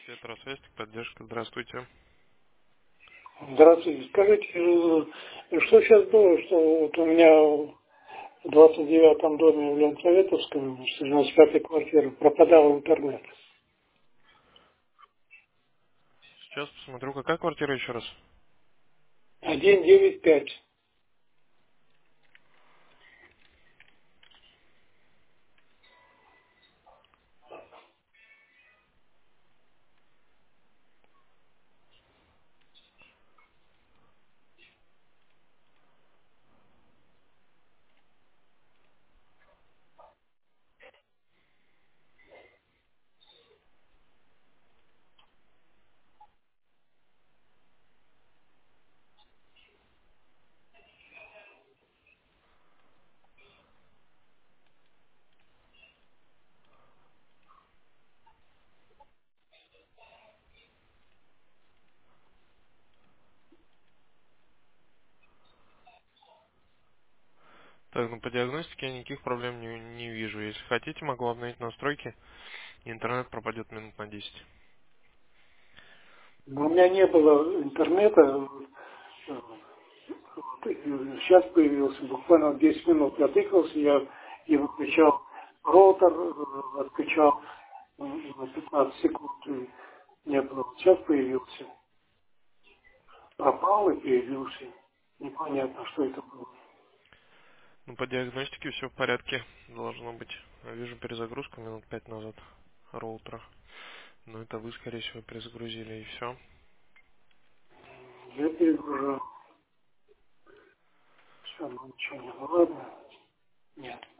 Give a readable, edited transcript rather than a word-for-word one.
Это Росвестник, поддержка. Здравствуйте. Здравствуйте. Скажите, что сейчас было, что вот у меня в 29-м доме в Ленсоветовском, 95-й квартире, пропадал интернет. Сейчас посмотрю, какая квартира еще раз. 195. Так, ну по диагностике я никаких проблем не вижу. Если хотите, могу обновить настройки, и интернет пропадет минут на 10. Но у меня не было интернета. Сейчас появился, буквально 10 минут я тыкался, я и выключал роутер, отключал на 15 секунд, и не было. Сейчас появился. Пропал и появился. Непонятно, что это было. Ну по диагностике все в порядке должно быть. Вижу перезагрузку минут 5 назад роутера. Но это вы, скорее всего, перезагрузили и все. Я перегружал. Все, ну ничего не было. Ладно. Нет.